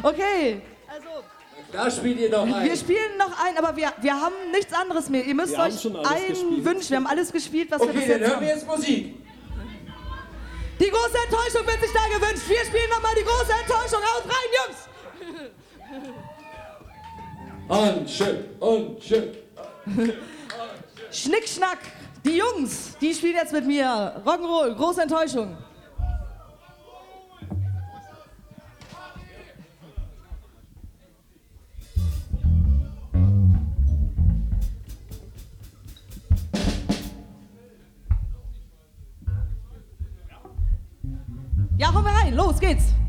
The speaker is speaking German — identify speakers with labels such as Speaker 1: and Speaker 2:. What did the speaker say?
Speaker 1: Okay.
Speaker 2: Da spielt ihr noch ein.
Speaker 1: Wir spielen noch ein, aber wir haben nichts anderes mehr. Ihr müsst
Speaker 3: Wir haben
Speaker 1: euch
Speaker 3: schon alles
Speaker 1: einen
Speaker 3: gespielt.
Speaker 1: wünschen. Wir haben alles gespielt, was wir bis
Speaker 2: Okay, dann
Speaker 1: jetzt
Speaker 2: hören wir
Speaker 1: haben.
Speaker 2: jetzt Musik.
Speaker 1: Die große Enttäuschung wird sich da gewünscht. Wir spielen nochmal die große Enttäuschung. Haut rein, Jungs!
Speaker 2: Und schön.
Speaker 1: Schnick, schnack. Die Jungs, die spielen jetzt mit mir. Rock'n'Roll, große Enttäuschung. Ja, hauen wir rein. Los geht's.